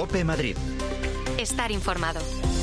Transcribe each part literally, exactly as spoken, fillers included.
COPE Madrid. Estar informado.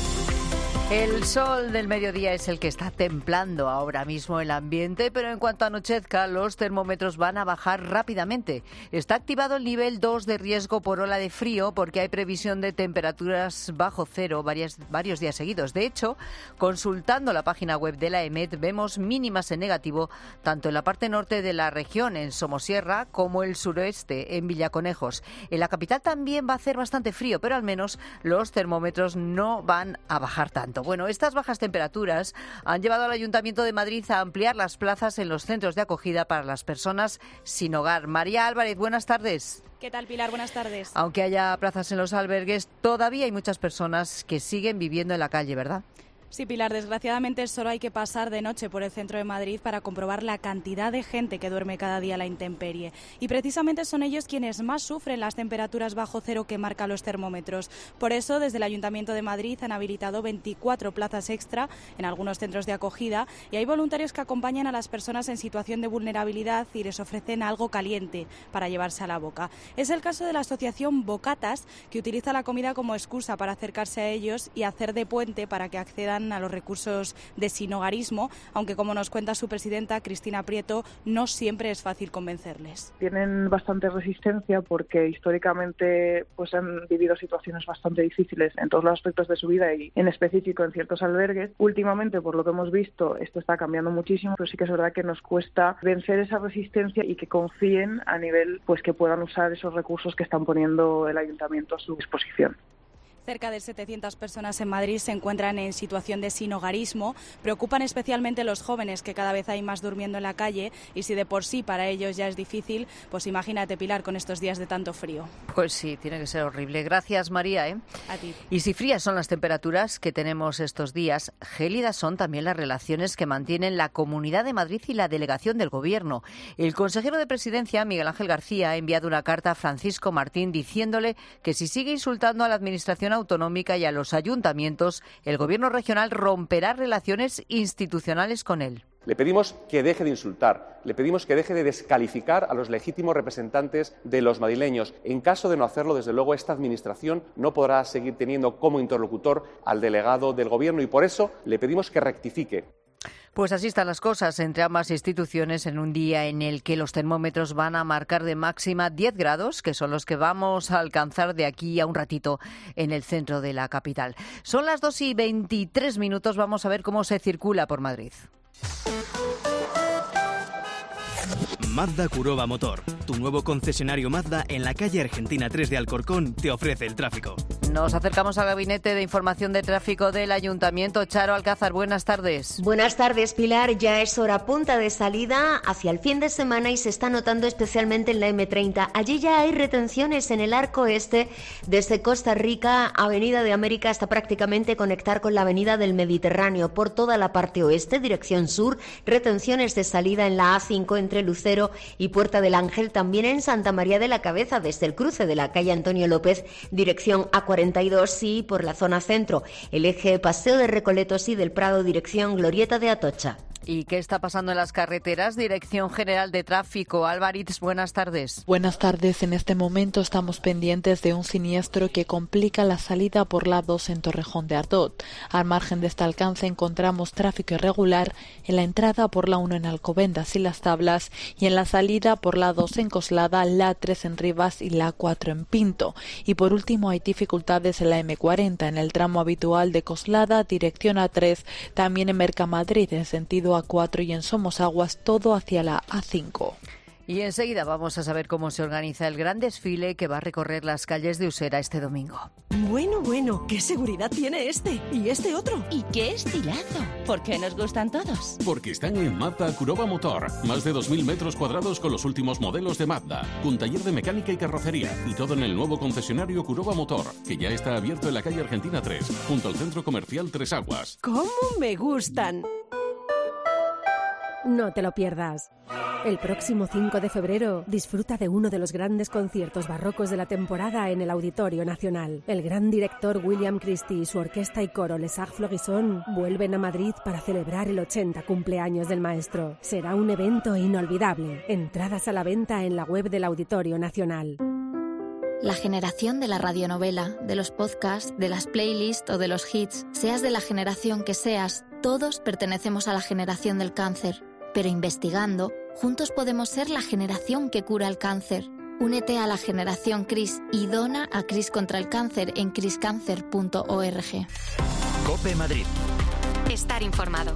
El sol del mediodía es el que está templando ahora mismo el ambiente, pero en cuanto anochezca, los termómetros van a bajar rápidamente. Está activado el nivel dos de riesgo por ola de frío porque hay previsión de temperaturas bajo cero varias, varios días seguidos. De hecho, consultando la página web de la EMET, vemos mínimas en negativo tanto en la parte norte de la región, en Somosierra, como el suroeste, en Villaconejos. En la capital también va a hacer bastante frío, pero al menos los termómetros no van a bajar tanto. Bueno, estas bajas temperaturas han llevado al Ayuntamiento de Madrid a ampliar las plazas en los centros de acogida para las personas sin hogar. María Álvarez, buenas tardes. ¿Qué tal, Pilar? Buenas tardes. Aunque haya plazas en los albergues, todavía hay muchas personas que siguen viviendo en la calle, ¿verdad? Sí, Pilar, desgraciadamente solo hay que pasar de noche por el centro de Madrid para comprobar la cantidad de gente que duerme cada día a la intemperie. Y precisamente son ellos quienes más sufren las temperaturas bajo cero que marcan los termómetros. Por eso, desde el Ayuntamiento de Madrid han habilitado veinticuatro plazas extra en algunos centros de acogida y hay voluntarios que acompañan a las personas en situación de vulnerabilidad y les ofrecen algo caliente para llevarse a la boca. Es el caso de la asociación Bocatas, que utiliza la comida como excusa para acercarse a ellos y hacer de puente para que accedan a los recursos de sinhogarismo, aunque como nos cuenta su presidenta, Cristina Prieto, no siempre es fácil convencerles. Tienen bastante resistencia porque históricamente pues han vivido situaciones bastante difíciles en todos los aspectos de su vida y en específico en ciertos albergues. Últimamente, por lo que hemos visto, esto está cambiando muchísimo, pero sí que es verdad que nos cuesta vencer esa resistencia y que confíen a nivel pues que puedan usar esos recursos que están poniendo el Ayuntamiento a su disposición. Cerca de setecientas personas en Madrid se encuentran en situación de sinhogarismo. Preocupan especialmente los jóvenes, que cada vez hay más durmiendo en la calle, y si de por sí para ellos ya es difícil, pues imagínate, Pilar, con estos días de tanto frío. Pues sí, tiene que ser horrible. Gracias, María. ¿eh? A ti. Y si frías son las temperaturas que tenemos estos días, gélidas son también las relaciones que mantienen la Comunidad de Madrid y la delegación del Gobierno. El consejero de Presidencia, Miguel Ángel García, ha enviado una carta a Francisco Martín diciéndole que si sigue insultando a la Administración autonómica y a los ayuntamientos, el Gobierno regional romperá relaciones institucionales con él. Le pedimos que deje de insultar, le pedimos que deje de descalificar a los legítimos representantes de los madrileños. En caso de no hacerlo, desde luego, esta Administración no podrá seguir teniendo como interlocutor al delegado del Gobierno y por eso le pedimos que rectifique. Pues así están las cosas entre ambas instituciones en un día en el que los termómetros van a marcar de máxima diez grados, que son los que vamos a alcanzar de aquí a un ratito en el centro de la capital. Son las dos y veintitrés minutos, vamos a ver cómo se circula por Madrid. Mazda Kuroba Motor, tu nuevo concesionario Mazda en la calle Argentina tres de Alcorcón, te ofrece el tráfico. Nos acercamos al Gabinete de Información de Tráfico del Ayuntamiento. Charo Alcázar, buenas tardes. Buenas tardes, Pilar. Ya es hora punta de salida hacia el fin de semana y se está notando especialmente en la eme treinta. Allí ya hay retenciones en el arco este, desde Costa Rica, Avenida de América, hasta prácticamente conectar con la Avenida del Mediterráneo. Por toda la parte oeste, dirección sur, retenciones de salida en la A cinco entre Lucero y Puerta del Ángel, también en Santa María de la Cabeza, desde el cruce de la calle Antonio López, dirección A cuarenta y dos, y por la zona centro, el eje Paseo de Recoletos y del Prado, dirección Glorieta de Atocha. ¿Y qué está pasando en las carreteras? Dirección General de Tráfico. Álvarez, buenas tardes. Buenas tardes. En este momento estamos pendientes de un siniestro que complica la salida por la dos en Torrejón de Ardot. Al margen de este alcance encontramos tráfico irregular en la entrada por la uno en Alcobendas y Las Tablas y en la salida por la dos en Coslada, la tres en Rivas y la cuatro en Pinto. Y por último hay dificultades en la eme cuarenta en el tramo habitual de Coslada, dirección A tres, también en Mercamadrid en sentido A cuatro y en Somosaguas, todo hacia la A cinco. Y enseguida vamos a saber cómo se organiza el gran desfile que va a recorrer las calles de Usera este domingo. Bueno, bueno, ¿qué seguridad tiene este? ¿Y este otro? ¿Y qué estilazo? ¿Por qué nos gustan todos? Porque están en Mazda Kuroba Motor. Más de dos mil metros cuadrados con los últimos modelos de Mazda. Con taller de mecánica y carrocería. Y todo en el nuevo concesionario Kuroba Motor, que ya está abierto en la calle Argentina tres, junto al centro comercial Tres Aguas. ¿Cómo me gustan? No te lo pierdas. El próximo cinco de febrero disfruta de uno de los grandes conciertos barrocos de la temporada en el Auditorio Nacional. El gran director William Christie y su orquesta y coro Les Arts Florissant vuelven a Madrid para celebrar el ochenta cumpleaños del maestro. Será un evento inolvidable. Entradas a la venta en la web del Auditorio Nacional. La generación de la radionovela, de los podcasts, de las playlists o de los hits, seas de la generación que seas, todos pertenecemos a la generación del cáncer. Pero investigando, juntos podemos ser la generación que cura el cáncer. Únete a la generación CRIS y dona a CRIS contra el cáncer en cris cáncer punto org. COPE Madrid. Estar informado.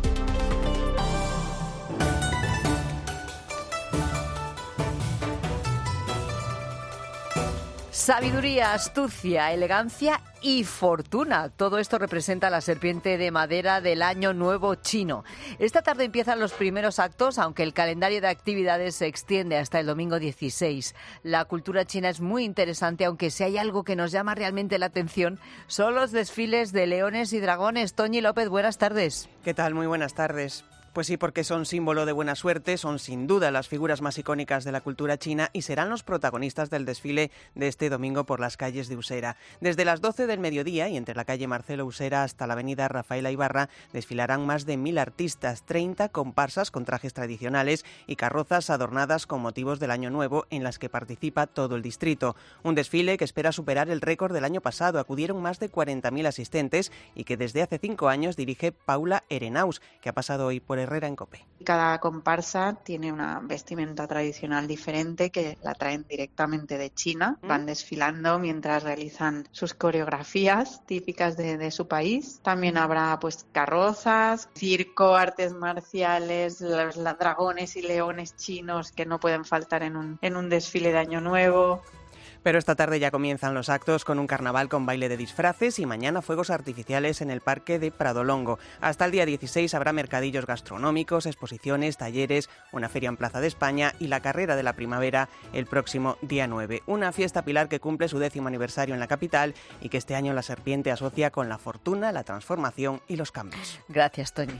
Sabiduría, astucia, elegancia y fortuna. Todo esto representa la serpiente de madera del Año Nuevo chino. Esta tarde empiezan los primeros actos, aunque el calendario de actividades se extiende hasta el domingo dieciséis. La cultura china es muy interesante, aunque si hay algo que nos llama realmente la atención, son los desfiles de leones y dragones. Toñi López, buenas tardes. ¿Qué tal? Muy buenas tardes. Pues sí, porque son símbolo de buena suerte, son sin duda las figuras más icónicas de la cultura china y serán los protagonistas del desfile de este domingo por las calles de Usera. Desde las doce del mediodía y entre la calle Marcelo Usera hasta la avenida Rafaela Ibarra desfilarán más de mil artistas, treinta comparsas con trajes tradicionales y carrozas adornadas con motivos del Año Nuevo en las que participa todo el distrito. Un desfile que espera superar el récord del año pasado. Acudieron más de cuarenta mil asistentes y que desde hace cinco años dirige Paula Erenaus, que ha pasado hoy por Herrera en COPE. Cada comparsa tiene una vestimenta tradicional diferente que la traen directamente de China. ¿Mm? Van desfilando mientras realizan sus coreografías típicas de, de su país. También habrá pues carrozas, circo, artes marciales, los, los dragones y leones chinos que no pueden faltar en un, en un desfile de Año Nuevo. Pero esta tarde ya comienzan los actos con un carnaval con baile de disfraces y mañana fuegos artificiales en el Parque de Pradolongo. Hasta el día dieciséis habrá mercadillos gastronómicos, exposiciones, talleres, una feria en Plaza de España y la carrera de la primavera el próximo día nueve. Una fiesta pilar que cumple su décimo aniversario en la capital y que este año la serpiente asocia con la fortuna, la transformación y los cambios. Gracias, Toñi.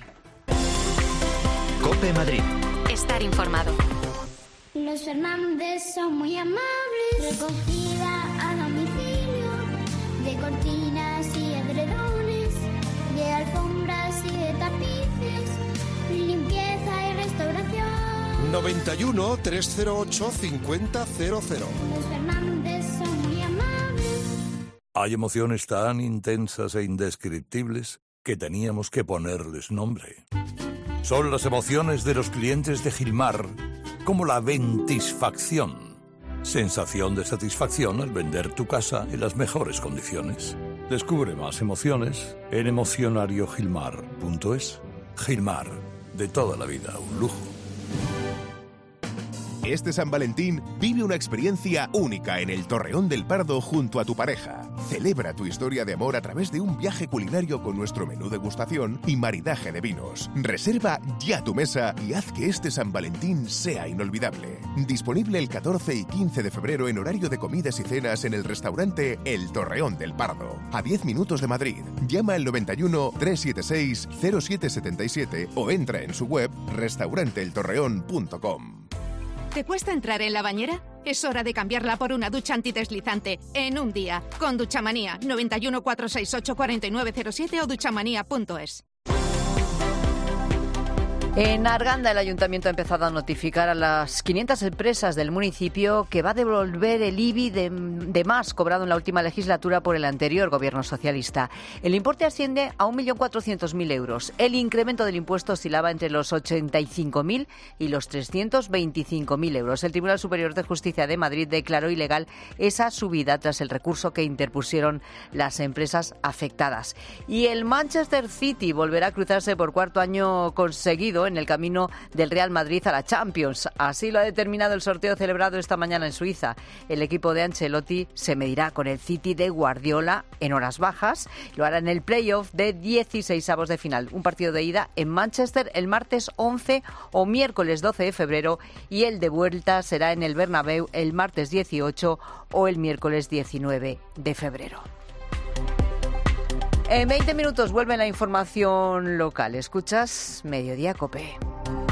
COPE Madrid. Estar informado. Los Fernández son muy amables, recogida a domicilio, de cortinas y edredones, de alfombras y de tapices, limpieza y restauración. noventa y uno, trescientos ocho, cincuenta cero cero. Los Fernández son muy amables. Hay emociones tan intensas e indescriptibles que teníamos que ponerles nombre. Son las emociones de los clientes de Gilmar, como la ventisfacción. Sensación de satisfacción al vender tu casa en las mejores condiciones. Descubre más emociones en emocionario gilmar punto es. Gilmar, de toda la vida, un lujo. Este San Valentín vive una experiencia única en el Torreón del Pardo junto a tu pareja. Celebra tu historia de amor a través de un viaje culinario con nuestro menú degustación y maridaje de vinos. Reserva ya tu mesa y haz que este San Valentín sea inolvidable. Disponible el catorce y quince de febrero en horario de comidas y cenas en el restaurante El Torreón del Pardo, a diez minutos de Madrid. Llama al noventa y uno, trescientos setenta y seis, cero siete setenta y siete o entra en su web restaurante el torreón punto com. ¿Te cuesta entrar en la bañera? Es hora de cambiarla por una ducha antideslizante en un día. Con Duchamanía, noventa y uno, cuatrocientos sesenta y ocho, cuarenta y nueve cero siete o duchamanía punto es. En Arganda, el ayuntamiento ha empezado a notificar a las quinientas empresas del municipio que va a devolver el I B I de, de más cobrado en la última legislatura por el anterior gobierno socialista. El importe asciende a un millón cuatrocientos mil euros. El incremento del impuesto oscilaba entre los ochenta y cinco mil y los trescientos veinticinco mil euros. El Tribunal Superior de Justicia de Madrid declaró ilegal esa subida tras el recurso que interpusieron las empresas afectadas. Y el Manchester City volverá a cruzarse por cuarto año conseguido en el camino del Real Madrid a la Champions. Así lo ha determinado el sorteo celebrado esta mañana en Suiza. El equipo de Ancelotti se medirá con el City de Guardiola en horas bajas. Lo hará en el playoff de dieciseisavos de final. Un partido de ida en Manchester el martes once o miércoles doce de febrero y el de vuelta será en el Bernabéu el martes dieciocho o el miércoles diecinueve de febrero. En veinte minutos vuelve la información local. Escuchas Mediodía COPE.